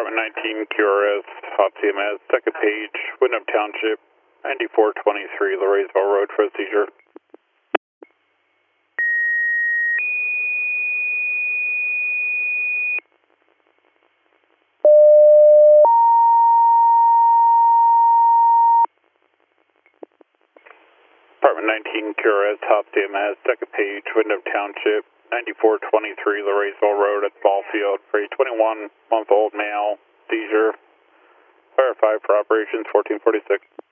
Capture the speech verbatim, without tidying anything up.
Department nineteen Q R S, Hot C M S, second page, Windham Township, ninety-four twenty-three, Lorraiseville Road for a seizure. Department nineteen Q R S, Hot C M S, second page, Windham Township, ninety-four twenty-three, Lorraiseville Road at the ball field for a twenty-one month old male, seizure. Verify for operations fourteen forty-six.